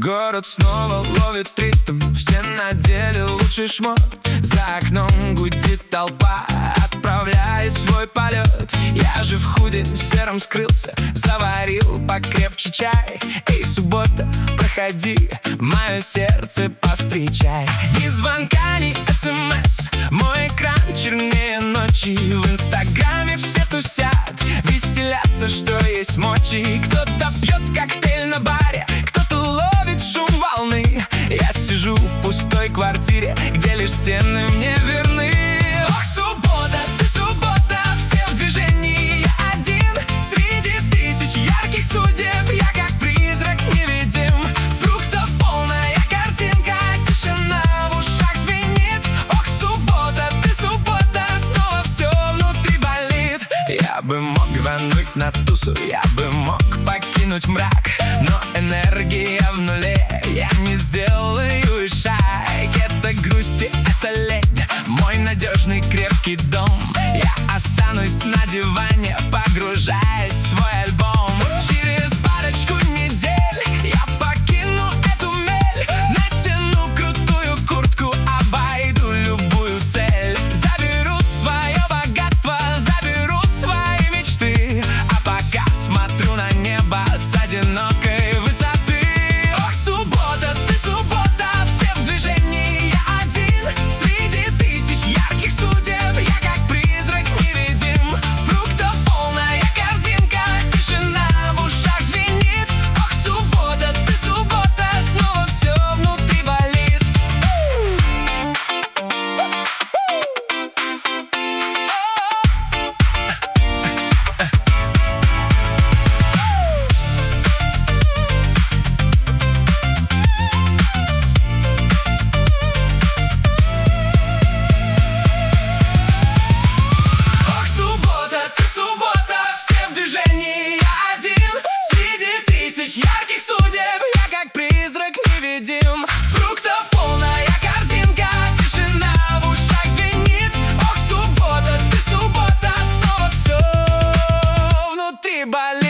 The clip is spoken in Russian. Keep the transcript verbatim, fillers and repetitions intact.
Город снова ловит ритм, все надели лучший шмот. За окном гудит толпа, отправляя свой полет. Я же в худи сером скрылся, заварил покрепче чай. Эй, суббота, проходи, мое сердце повстречай. Ни звонка, ни смс, мой экран чернее ночи. В инстаграме все тусят, веселятся, что есть мочи. Кто-то пьет коктейль на баре, кто-то ловит шум волны. Я сижу в пустой квартире, где лишь стены мне верны. Ох, суббота, ты суббота, все в движении, я один среди тысяч ярких судеб. Я как призрак невидим, фруктов полная корзинка, тишина в ушах звенит. Ох, суббота, ты суббота, снова все внутри болит. Я бы мог рвануть на тусу, я бы мог покинуть мрак, но энергия в нуле, я не сделаю и шаг. Это грусть и это лень, мой надежный крепкий дом. Я останусь на диване, погружаясь в свой альбом. Через парочку недель я покину эту мель, натяну крутую куртку, обойду любую цель. Заберу свое богатство, заберу свои мечты, а пока смотрю на небо с одинокой высоты. Ох, суббота, ты суббота, все в движении, я один среди тысяч ярких судеб. Я как призрак невидим, фруктов полная корзинка, тишина в ушах звенит. Ох, суббота, ты суббота, снова все внутри болит. Ох, суббота, ты суббота, все в движении, я один среди тысяч ярких судеб. Я как призрак невидим, фруктов полная корзинка, тишина в ушах звенит. Ох, суббота, ты суббота, снова все внутри болит.